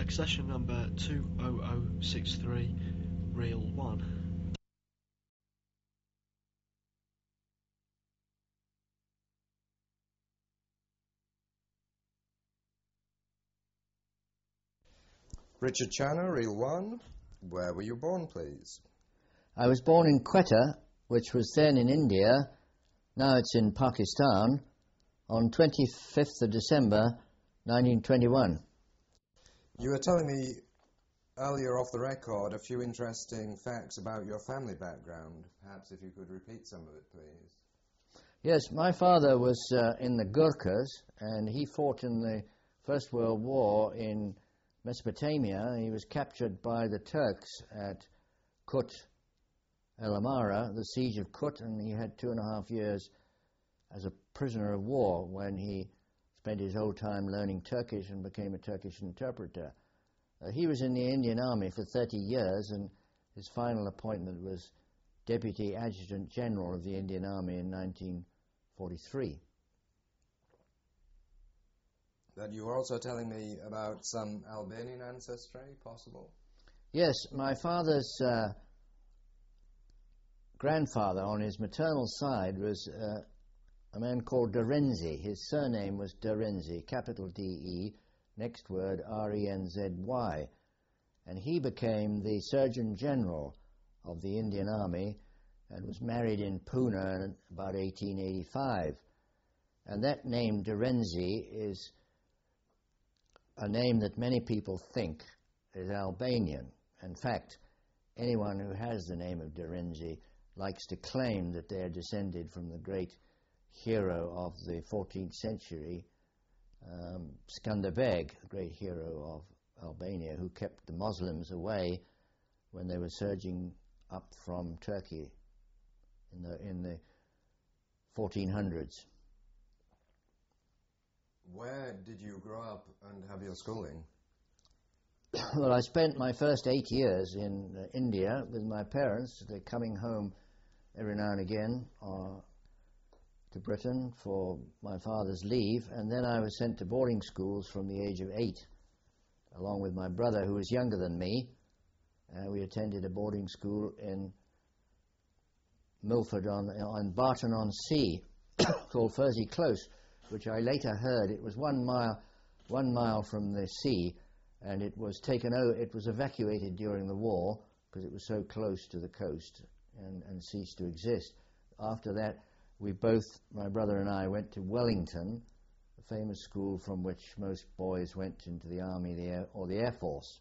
Select session number 20063, reel 1. Richard Channer, reel 1. Where were you born, please? I was born in Quetta, which was then in India, now it's in Pakistan, on 25th of December 1921. You were telling me earlier off the record a few interesting facts about your family background. Perhaps if you could repeat some of it, please. Yes, my father was in the Gurkhas, and he fought in the First World War in Mesopotamia. He was captured by the Turks at Kut El Amara, the siege of Kut, and he had 2.5 years as a prisoner of war when he spent his whole time learning Turkish and became a Turkish interpreter. He was in the Indian Army for 30 years, and his final appointment was Deputy Adjutant General of the Indian Army in 1943. But you were also telling me about some Albanian ancestry, possible? Yes, my father's grandfather on his maternal side was a man called De Renzi. His surname was De Renzi, capital D-E, next word R-E-N-Z-Y. And he became the Surgeon General of the Indian Army and was married in Pune in about 1885. And that name, De Renzi, is a name that many people think is Albanian. In fact, anyone who has the name of De Renzi likes to claim that they are descended from the great hero of the 14th century, Skanderbeg, the great hero of Albania, who kept the Muslims away when they were surging up from Turkey in the 1400s. Where did you grow up and have your schooling? Well, I spent my first 8 years in India with my parents. They're coming home every now and again to Britain for my father's leave, and then I was sent to boarding schools from the age of 8, along with my brother, who was younger than me. We attended a boarding school in Milford on Barton-on-Sea called Fursey Close, which I later heard it was 1 mile from the sea, and it was evacuated during the war because it was so close to the coast and ceased to exist. After that, my brother and I, went to Wellington, a famous school from which most boys went into the Army or the Air Force.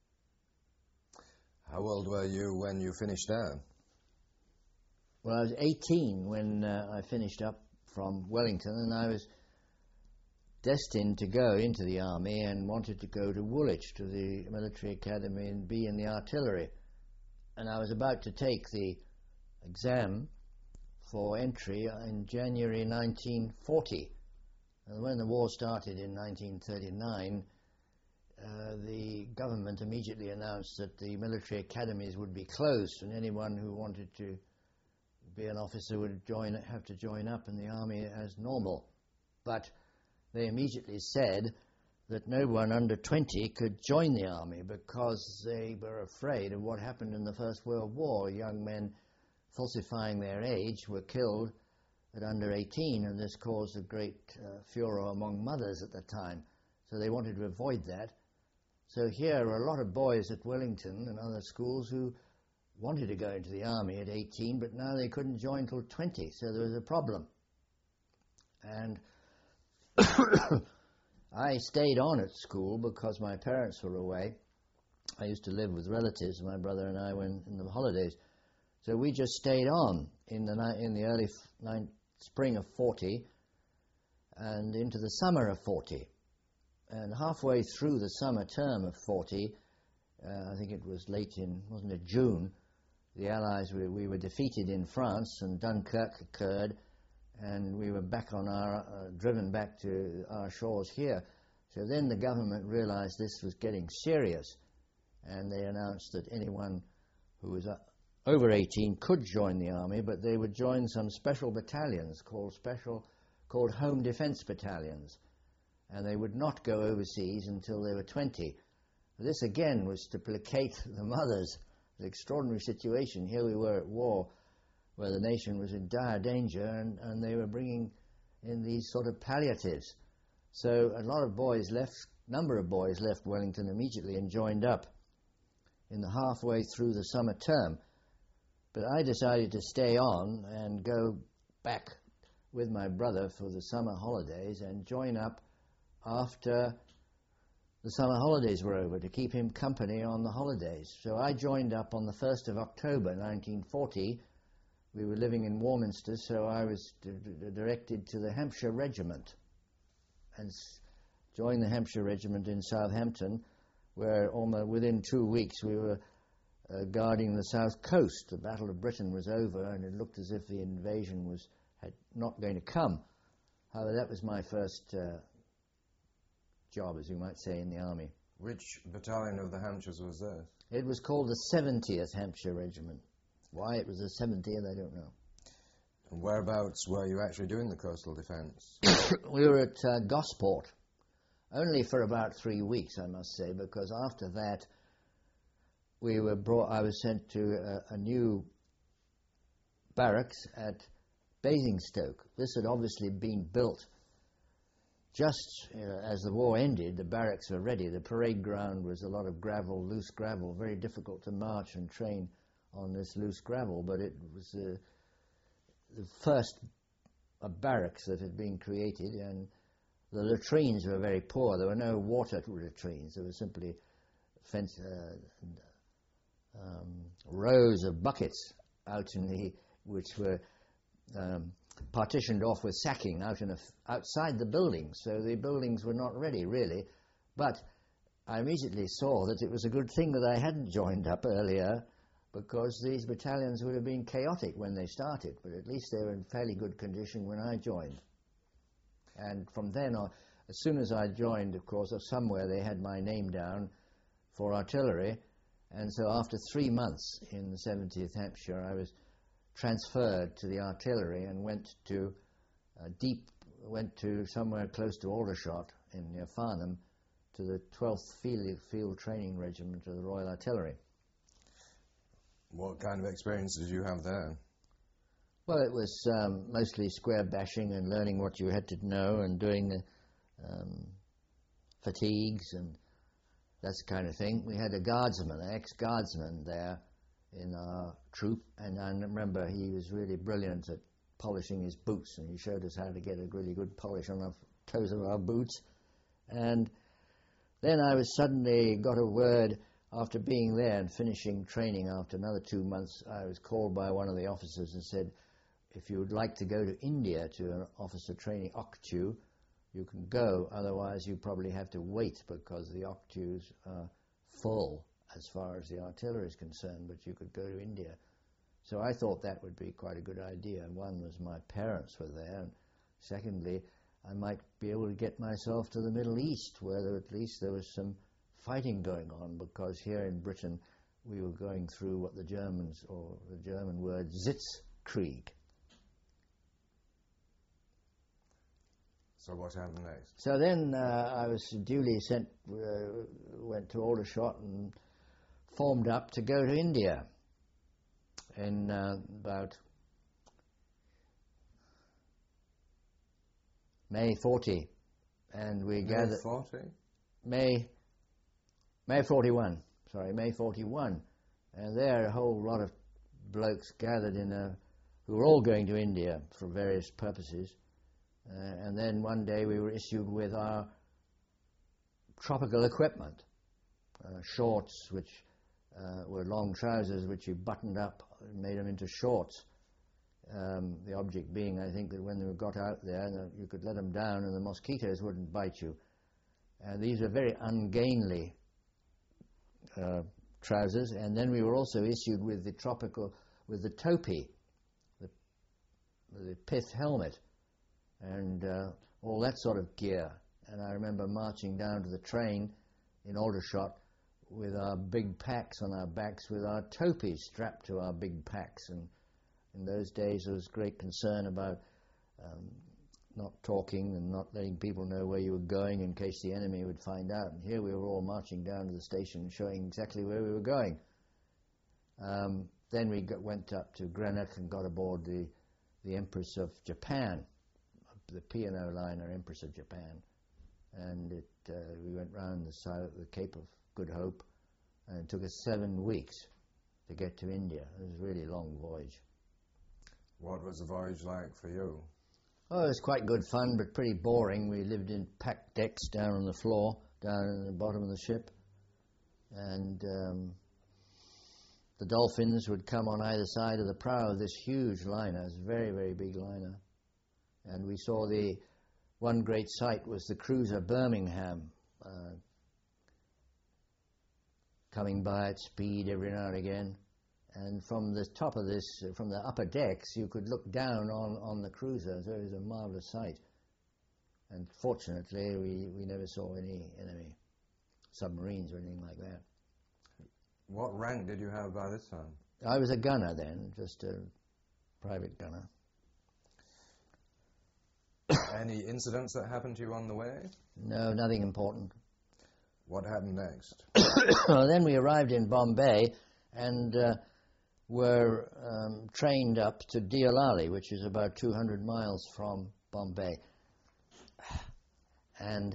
How old were you when you finished there? Well, I was 18 when I finished up from Wellington, and I was destined to go into the Army and wanted to go to Woolwich, to the military academy, and be in the artillery. And I was about to take the exam for entry in January 1940. And when the war started in 1939, the government immediately announced that the military academies would be closed, and anyone who wanted to be an officer would have to join up in the Army as normal. But they immediately said that no one under 20 could join the Army because they were afraid of what happened in the First World War. Young men falsifying their age were killed at under 18, and this caused a great furor among mothers at the time. So they wanted to avoid that. So here are a lot of boys at Wellington and other schools who wanted to go into the Army at 18, but now they couldn't join till 20, so there was a problem. And I stayed on at school because my parents were away. I used to live with relatives, my brother and I, when in the holidays. So we just stayed on in the early spring of 40 and into the summer of 40. And halfway through the summer term of 40, I think it was wasn't it June, the Allies, we were defeated in France, and Dunkirk occurred, and we were driven back to our shores here. So then the government realized this was getting serious, and they announced that anyone who was over 18 could join the Army, but they would join some special battalions called Home Defence Battalions, and they would not go overseas until they were 20. This again was to placate the mothers. An extraordinary situation. Here we were at war, where the nation was in dire danger, and they were bringing in these sort of palliatives. So a lot of boys left, number of boys left Wellington immediately and joined up in the halfway through the summer term. But I decided to stay on and go back with my brother for the summer holidays and join up after the summer holidays were over, to keep him company on the holidays. So I joined up on the 1st of October 1940. We were living in Warminster, so I was directed to the Hampshire Regiment and joined the Hampshire Regiment in Southampton, where almost within 2 weeks we were guarding the south coast. The Battle of Britain was over, and it looked as if the invasion was not going to come. However, that was my first job, as you might say, in the army. Which battalion of the Hampshires was this? It was called the 70th Hampshire Regiment. Why it was the 70th, I don't know. And whereabouts were you actually doing the coastal defence? We were at Gosport, only for about 3 weeks, I must say, because after that I was sent to a new barracks at Basingstoke. This had obviously been built just as the war ended. The barracks were ready. The parade ground was a lot of gravel, loose gravel, very difficult to march and train on this loose gravel, but it was the first barracks that had been created, and the latrines were very poor. There were no water latrines. There were simply rows of buckets out in the, which were partitioned off with sacking outside the buildings, so the buildings were not ready really. But I immediately saw that it was a good thing that I hadn't joined up earlier, because these battalions would have been chaotic when they started, but at least they were in fairly good condition when I joined. And from then on, as soon as I joined, of course, somewhere they had my name down for artillery, and so after 3 months in the 70th Hampshire, I was transferred to the artillery and went to somewhere close to Aldershot near Farnham, to the 12th Field Training Regiment of the Royal Artillery. What kind of experience did you have there? Well, it was mostly square bashing and learning what you had to know, and doing the fatigues and that kind of thing. We had a guardsman, an ex-guardsman there in our troop, and I remember he was really brilliant at polishing his boots, and he showed us how to get a really good polish on the toes of our boots. And then I was suddenly got a word, after being there and finishing training after another 2 months, I was called by one of the officers and said, if you would like to go to India to an officer training OCTU, you can go, otherwise you probably have to wait, because the OCTUs are full as far as the artillery is concerned, but you could go to India. So I thought that would be quite a good idea. One was my parents were there, and secondly, I might be able to get myself to the Middle East, where at least there was some fighting going on, because here in Britain we were going through what the Germans, or the German word Sitzkrieg. So what happened next? So then I was duly sent, went to Aldershot and formed up to go to India in about May 40, and we gathered... May 41, and there a whole lot of blokes gathered who were all going to India for various purposes, and then one day we were issued with our tropical equipment, shorts which were long trousers which you buttoned up and made them into shorts. The object being, I think, that when they got out there, you could let them down and the mosquitoes wouldn't bite you. These were very ungainly trousers, and then we were also issued with the topi, the pith helmet, and all that sort of gear. And I remember marching down to the train in Aldershot with our big packs on our backs, with our topis strapped to our big packs. And in those days there was great concern about not talking and not letting people know where you were going in case the enemy would find out. And here we were all marching down to the station showing exactly where we were going. Then we went up to Greenock and got aboard the Empress of Japan, the P&O liner Empress of Japan. And we went round the Cape of Good Hope, and it took us 7 weeks to get to India. It was a really long voyage. What was the voyage like for you? Oh, it was quite good fun, but pretty boring. We lived in packed decks down on the floor, down in the bottom of the ship. And the dolphins would come on either side of the prow of this huge liner. It was a very, very big liner. And we saw one great sight was the cruiser Birmingham coming by at speed every now and again. And from the top of this, from the upper decks, you could look down on the cruiser. So it was a marvellous sight. And fortunately, we never saw any enemy submarines or anything like that. What rank did you have by this time? I was a gunner then, just a private gunner. Any incidents that happened to you on the way? No, nothing important. What happened next? Well, then we arrived in Bombay and were trained up to Deolali, which is about 200 miles from Bombay. And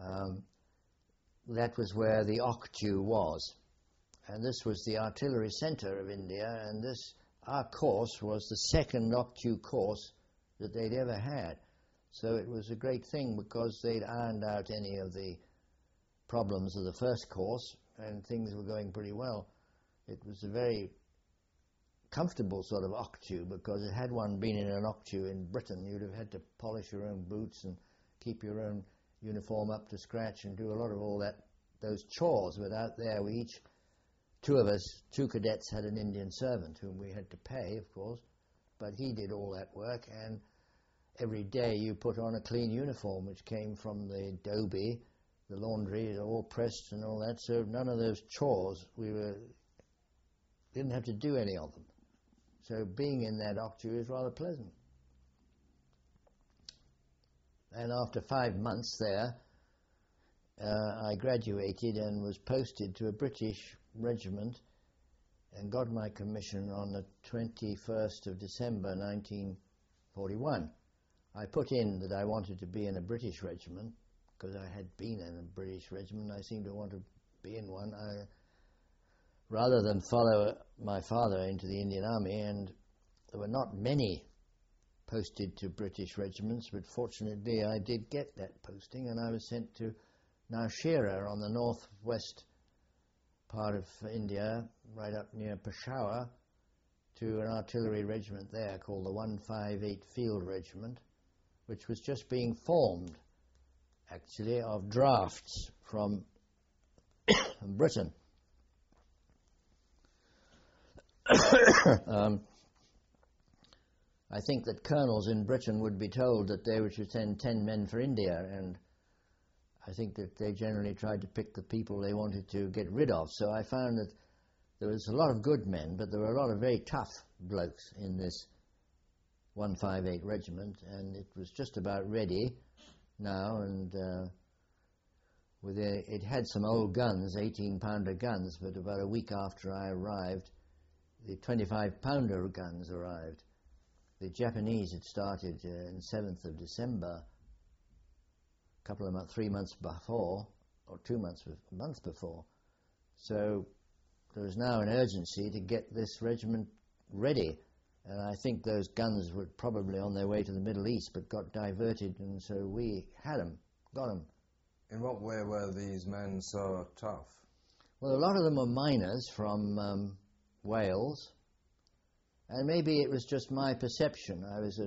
that was where the Oktu was. And this was the artillery center of India, and our course was the second Oktu course that they'd ever had. So it was a great thing because they'd ironed out any of the problems of the first course, and things were going pretty well. It was a very comfortable sort of Oktu, because had one been in an Oktu in Britain, you'd have had to polish your own boots and keep your own uniform up to scratch and do a lot of all those chores. But out there, two cadets had an Indian servant whom we had to pay, of course, but he did all that work, and every day you put on a clean uniform, which came from the Dobie, the laundry, all pressed and all that, so none of those chores, didn't have to do any of them. So being in that Oktu is rather pleasant. And after 5 months there, I graduated and was posted to a British regiment and got my commission on the 21st of December 1941. I put in that I wanted to be in a British regiment because I had been in a British regiment. I seemed to want to be in one. Rather than follow my father into the Indian Army, and there were not many posted to British regiments, but fortunately I did get that posting, and I was sent to Nowshera on the northwest part of India, right up near Peshawar, to an artillery regiment there called the 158 Field Regiment, which was just being formed, actually, of drafts from Britain. I think that colonels in Britain would be told that they were to send 10 men for India, and I think that they generally tried to pick the people they wanted to get rid of. So I found that there was a lot of good men, but there were a lot of very tough blokes in this 158 regiment, and it was just about ready now, and it had some old guns, 18-pounder guns, but about a week after I arrived, the 25-pounder guns arrived. The Japanese had started on 7th of December, 3 months before, or 2 months, a month before. So there was now an urgency to get this regiment ready. And I think those guns were probably on their way to the Middle East, but got diverted, and so we had them, got them. In what way were these men so tough? Well, a lot of them were miners from Wales, and maybe it was just my perception. I was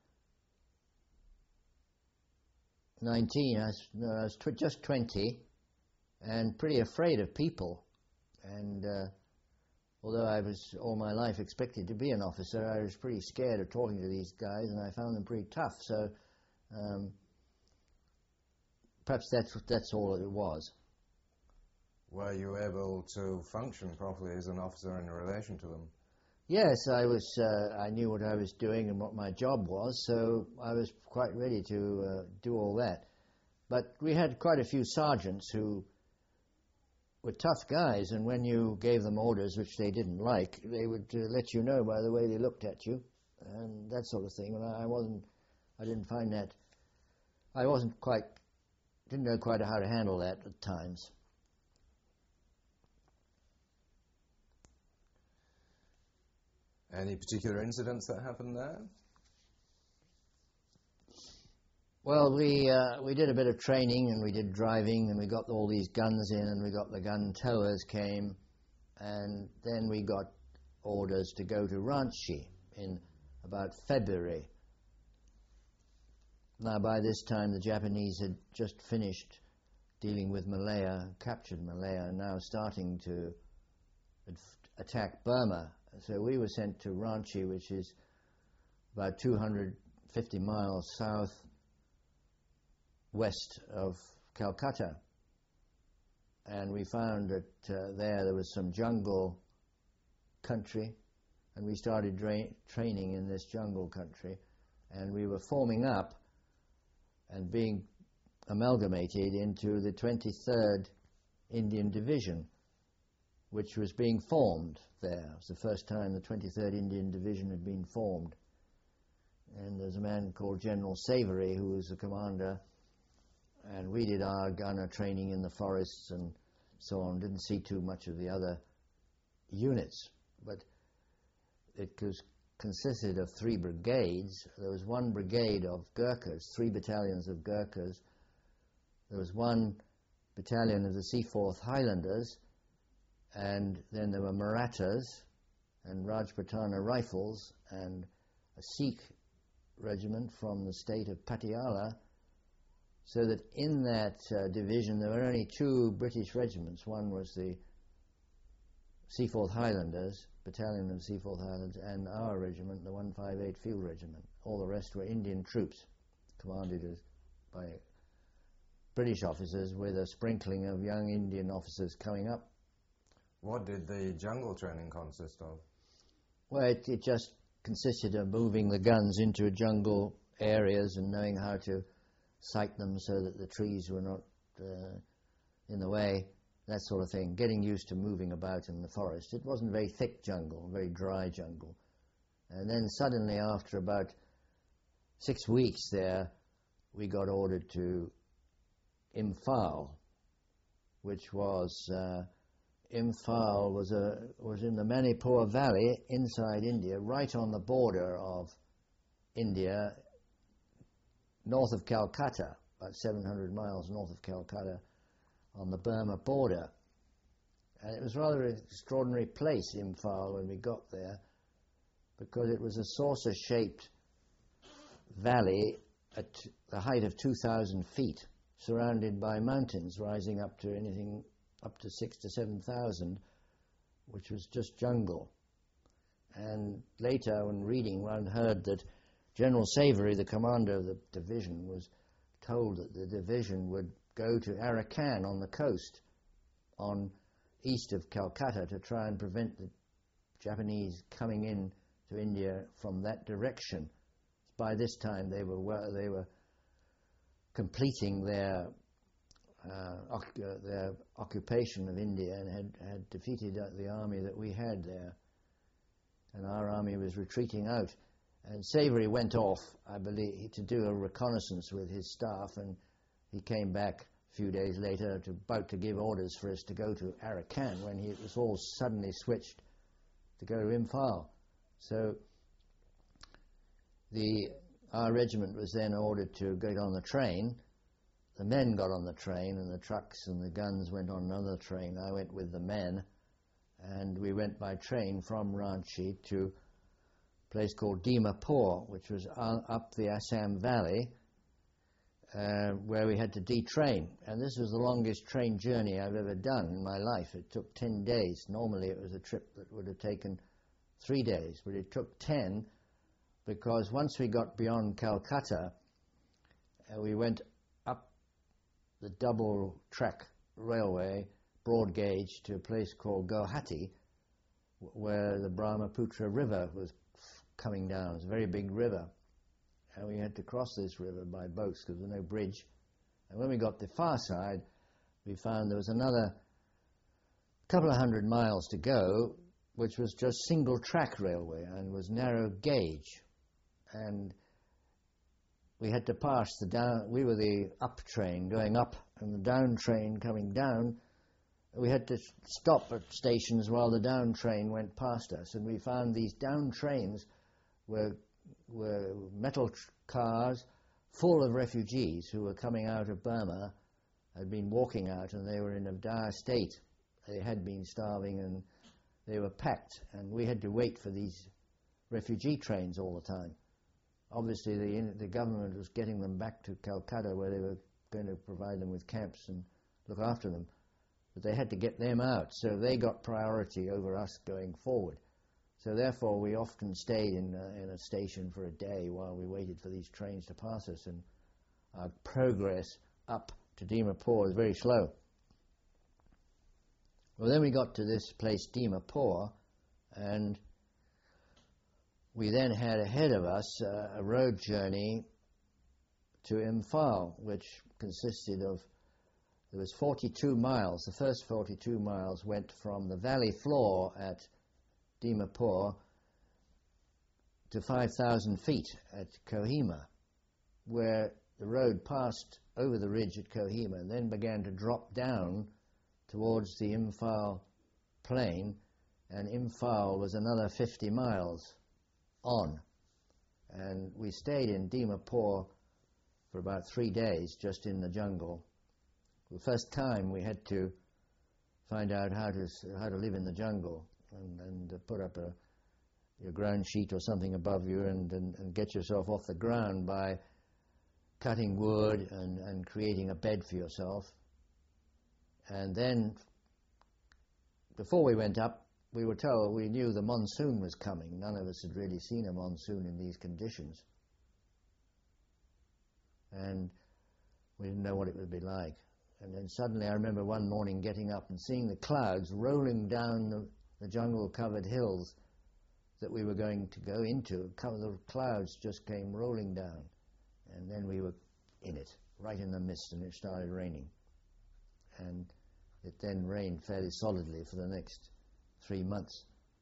19, I was just 20, and pretty afraid of people. And although I was all my life expected to be an officer, I was pretty scared of talking to these guys, and I found them pretty tough. So perhaps that's all it was. Were you able to function properly as an officer in relation to them? Yes, I knew what I was doing and what my job was, so I was quite ready to do all that. But we had quite a few sergeants who were tough guys, and when you gave them orders which they didn't like, they would let you know by the way they looked at you, and that sort of thing. And I didn't find that, didn't know quite how to handle that at times. Any particular incidents that happened there? Well, we did a bit of training, and we did driving, and we got all these guns in, and we got the gun towers came, and then we got orders to go to Ranchi in about February. Now, by this time, the Japanese had just finished dealing with Malaya, captured Malaya, and now starting to attack Burma. So we were sent to Ranchi, which is about 250 miles south west of Calcutta, and we found that there was some jungle country, and we started training in this jungle country, and we were forming up and being amalgamated into the 23rd Indian Division, which was being formed there. It was the first time the 23rd Indian Division had been formed, and there's a man called General Savory who was the commander. And we did our gunner training in the forests and so on. Didn't see too much of the other units, but it consisted of 3 brigades. There was 1 brigade of Gurkhas, 3 battalions of Gurkhas. There was 1 battalion of the Seaforth Highlanders, and then there were Marathas and Rajputana Rifles and a Sikh regiment from the state of Patiala. So that in that division there were only 2 British regiments. One was the Seaforth Highlanders, battalion of Seaforth Highlanders, and our regiment, the 158 Field Regiment. All the rest were Indian troops, commanded by British officers with a sprinkling of young Indian officers coming up. What did the jungle training consist of? Well, it just consisted of moving the guns into jungle areas and knowing how to sight them so that the trees were not in the way, that sort of thing. Getting used to moving about in the forest. It wasn't very thick jungle, very dry jungle. And then suddenly, after about 6 weeks there, we got ordered to Imphal, which was Imphal was in the Manipur Valley inside India, right on the border of India, north of Calcutta, about 700 miles north of Calcutta, on the Burma border. And it was rather an extraordinary place, Imphal, when we got there, because it was a saucer-shaped valley at the height of 2,000 feet, surrounded by mountains rising up to anything up to 6,000 to 7,000, which was just jungle. And later, when reading, one heard that General Savory, the commander of the division, was told that the division would go to Arakan on the coast, on east of Calcutta, to try and prevent the Japanese coming in to India from that direction. By this time, they were completing their occupation of India and had defeated the army that we had there, and our army was retreating out. And Savory went off, I believe, to do a reconnaissance with his staff, and he came back a few days later about to give orders for us to go to Arakan, when it was all suddenly switched to go to Imphal. So our regiment was then ordered to get on the train. The men got on the train, and the trucks and the guns went on another train. I went with the men, and we went by train from Ranchi to place called Dimapur, which was up the Assam Valley, where we had to detrain. And this was the longest train journey I've ever done in my life. It took 10 days. Normally it was a trip that would have taken 3 days, but it took 10, because once we got beyond Calcutta, we went up the double track railway, broad gauge, to a place called Guwahati, where the Brahmaputra River was coming down. It was a very big river, and we had to cross this river by boats because there was no bridge. And when we got the far side, we found there was another couple of 100 miles to go, which was just single track railway and was narrow gauge. And we had to pass the down, we were the up train going up and the down train coming down. We had to stop at stations while the down train went past us, and we found these down trains were metal cars full of refugees who were coming out of Burma, had been walking out, and they were in a dire state. They had been starving and they were packed, and we had to wait for these refugee trains all the time. Obviously the government was getting them back to Calcutta, where they were going to provide them with camps and look after them, but they had to get them out, so they got priority over us going forward. So therefore we often stayed in a station for a day while we waited for these trains to pass us, and our progress up to Dimapur was very slow. Well, then we got to this place, Dimapur, and we then had ahead of us a road journey to Imphal, which consisted of, there was 42 miles. The first 42 miles went from the valley floor at Dimapur to 5,000 feet at Kohima, where the road passed over the ridge at Kohima and then began to drop down towards the Imphal plain, and Imphal was another 50 miles on. And we stayed in Dimapur for about 3 days, just in the jungle. The first time we had to find out how to live in the jungle, and put up your ground sheet or something above you and get yourself off the ground by cutting wood and creating a bed for yourself. And then, before we went up, we were told, we knew the monsoon was coming. None of us had really seen a monsoon in these conditions. And we didn't know what it would be like. And then suddenly I remember one morning getting up and seeing the clouds rolling down the jungle-covered hills that we were going to go into. The clouds just came rolling down. And then we were in it, right in the mist, and it started raining. And it then rained fairly solidly for the next 3 months.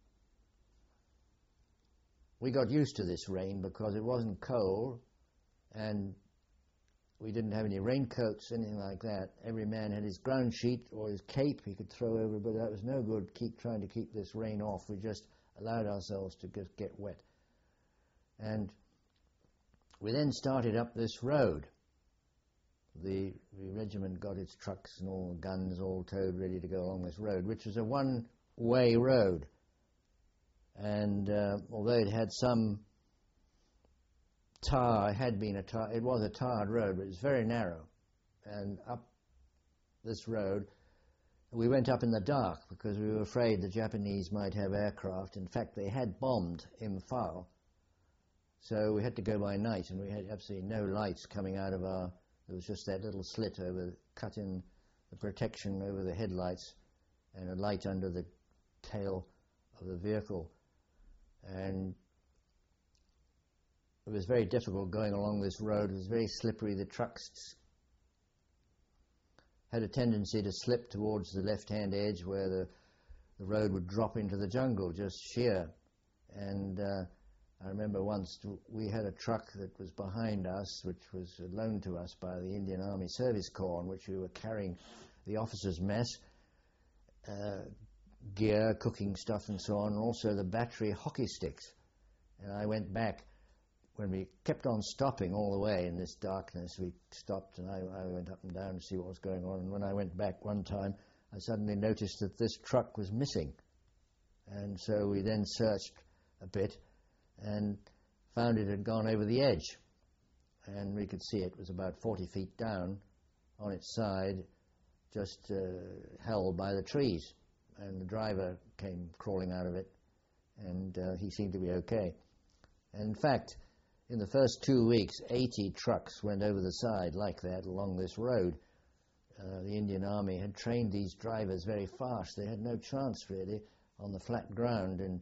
We got used to this rain because it wasn't cold, and we didn't have any raincoats, anything like that. Every man had his ground sheet or his cape he could throw over, but that was no good trying to keep this rain off. We just allowed ourselves to just get wet. And we then started up this road. The regiment got its trucks and all guns all towed ready to go along this road, which was a one-way road. And although it had some tar, it was a tarred road, but it was very narrow. And up this road, we went up in the dark because we were afraid the Japanese might have aircraft. In fact, they had bombed Imphal, so we had to go by night, and we had absolutely no lights coming out of there was just that little slit cut in the protection over the headlights, and a light under the tail of the vehicle. And it was very difficult going along this road. It was very slippery. The trucks had a tendency to slip towards the left-hand edge where the road would drop into the jungle, just sheer. And I remember once we had a truck that was behind us, which was loaned to us by the Indian Army Service Corps, in which we were carrying the officers' mess, gear, cooking stuff and so on, and also the battery hockey sticks. And I went back. When we kept on stopping all the way in this darkness, we stopped, and I went up and down to see what was going on. And when I went back one time, I suddenly noticed that this truck was missing. And so we then searched a bit and found it had gone over the edge. And we could see it was about 40 feet down on its side, just held by the trees. And the driver came crawling out of it, and he seemed to be okay. And in fact, in the first 2 weeks, 80 trucks went over the side like that along this road. The Indian Army had trained these drivers very fast. They had no chance, really, on the flat ground in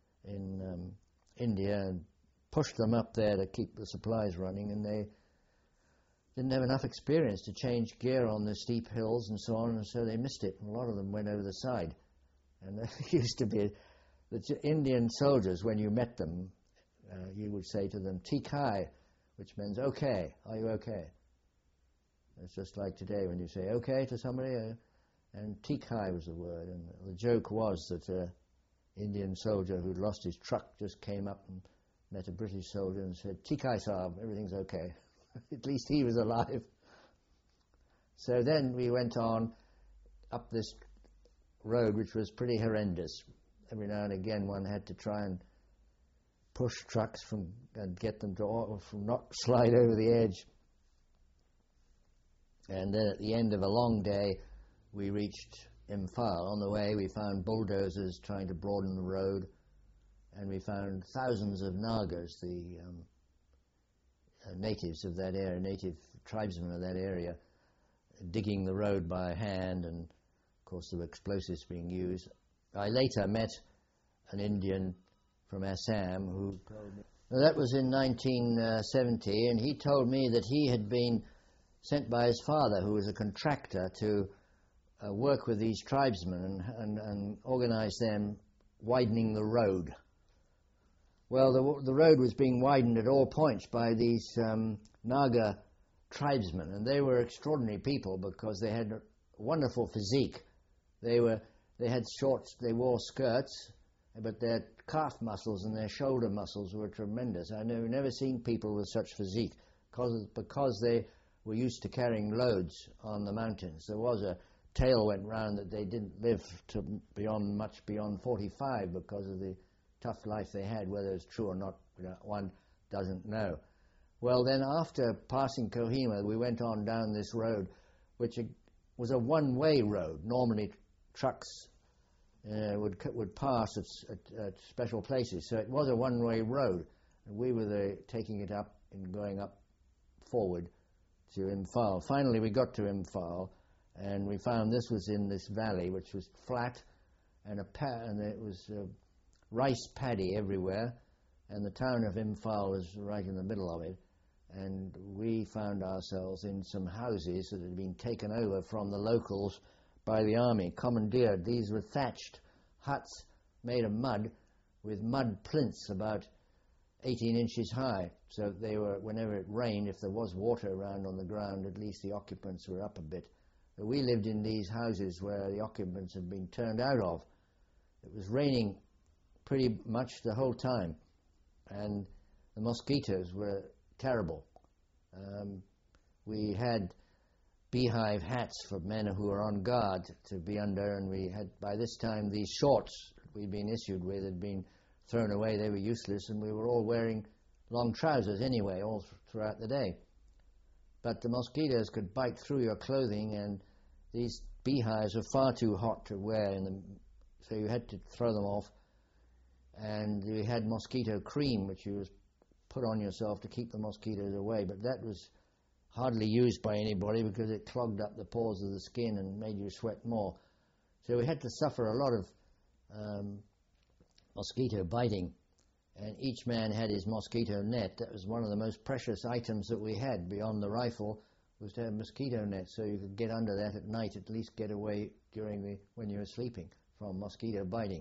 India and pushed them up there to keep the supplies running, and they didn't have enough experience to change gear on the steep hills and so on, and so they missed it. A lot of them went over the side. And there used to be the Indian soldiers, when you met them, you would say to them, "Theek hai," which means okay, are you okay? It's just like today when you say okay to somebody, and "Theek hai" was the word. And the joke was that an Indian soldier who'd lost his truck just came up and met a British soldier and said, "Theek hai sahab, everything's okay." At least he was alive. So then we went on up this road, which was pretty horrendous. Every now and again one had to try and push trucks and get them to not slide over the edge. And then at the end of a long day we reached Imphal. On the way we found bulldozers trying to broaden the road, and we found thousands of Nagas, the natives of that area, native tribesmen of that area, digging the road by hand, and of course there were explosives being used. I later met an Indian from Assam who told me, that was in 1970, and he told me that he had been sent by his father, who was a contractor, to work with these tribesmen and organize them widening the road. Well, the road was being widened at all points by these Naga tribesmen, and they were extraordinary people because they had a wonderful physique. They had shorts, they wore skirts, but their calf muscles and their shoulder muscles were tremendous. I've never seen people with such physique because they were used to carrying loads on the mountains. There was a tale went round that they didn't live to much beyond 45 because of the tough life they had. Whether it's true or not, one doesn't know. Well, then after passing Kohima, we went on down this road, which was a one-way road. Normally trucks would pass at special places, so it was a one-way road, and we were taking it up and going up forward to Imphal. Finally we got to Imphal, and we found this was in this valley, which was flat, and it was rice paddy everywhere, and the town of Imphal was right in the middle of it. And we found ourselves in some houses that had been taken over from the locals by the army, commandeered. These were thatched huts made of mud, with mud plinths about 18 inches high. So they were, whenever it rained, if there was water around on the ground, at least the occupants were up a bit. But we lived in these houses where the occupants had been turned out of. It was raining pretty much the whole time, and the mosquitoes were terrible. We had beehive hats for men who were on guard to be under, and we had, by this time, these shorts we'd been issued with had been thrown away. They were useless, and we were all wearing long trousers anyway all throughout the day. But the mosquitoes could bite through your clothing, and these beehives were far too hot to wear, so you had to throw them off. And we had mosquito cream, which you put on yourself to keep the mosquitoes away, but that was hardly used by anybody because it clogged up the pores of the skin and made you sweat more. So we had to suffer a lot of mosquito biting, and each man had his mosquito net. That was one of the most precious items that we had beyond the rifle, was to have mosquito nets, so you could get under that at night, at least get away when you were sleeping from mosquito biting.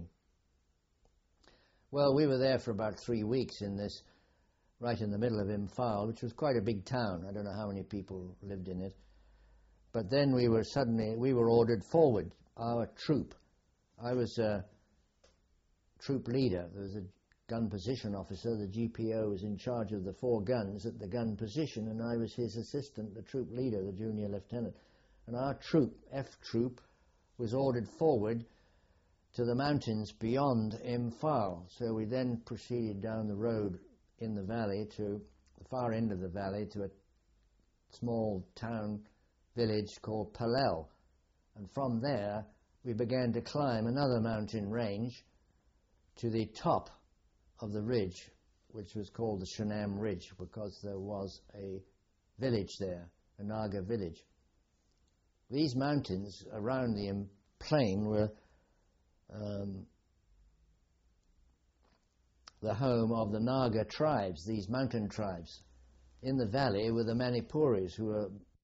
Well, we were there for about 3 weeks in this, right in the middle of Imphal, which was quite a big town. I don't know how many people lived in it. But then we were ordered forward, our troop. I was a troop leader. There was a gun position officer. The GPO was in charge of the 4 guns at the gun position, and I was his assistant, the troop leader, the junior lieutenant. And our troop, F Troop, was ordered forward to the mountains beyond Imphal. So we then proceeded down the road in the valley to the far end of the valley to a small town village called Palel. And from there we began to climb another mountain range to the top of the ridge, which was called the Shanam Ridge because there was a village there, a Naga village. These mountains around the plain were the home of the Naga tribes, these mountain tribes. In the valley were the Manipuris, who were